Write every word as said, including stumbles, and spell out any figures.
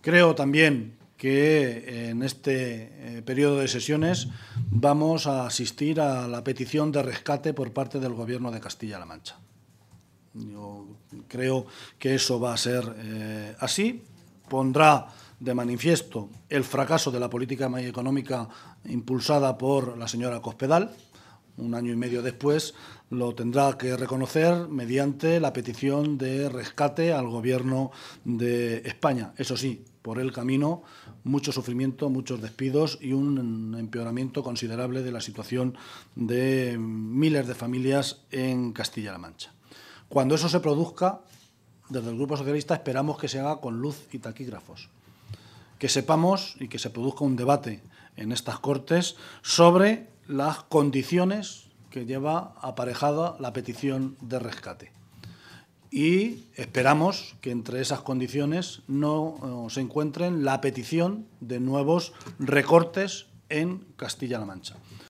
Creo también que en este eh, periodo de sesiones vamos a asistir a la petición de rescate por parte del Gobierno de Castilla-La Mancha. Yo creo que eso va a ser eh, así. Pondrá de manifiesto el fracaso de la política económica impulsada por la señora Cospedal. Un año y medio después lo tendrá que reconocer mediante la petición de rescate al Gobierno de España. Eso sí, por el camino, mucho sufrimiento, muchos despidos y un empeoramiento considerable de la situación de miles de familias en Castilla-La Mancha. Cuando eso se produzca, desde el Grupo Socialista esperamos que se haga con luz y taquígrafos, que sepamos y que se produzca un debate en estas Cortes sobre las condiciones que lleva aparejada la petición de rescate. Y esperamos que entre esas condiciones no se encuentren la petición de nuevos recortes en Castilla-La Mancha.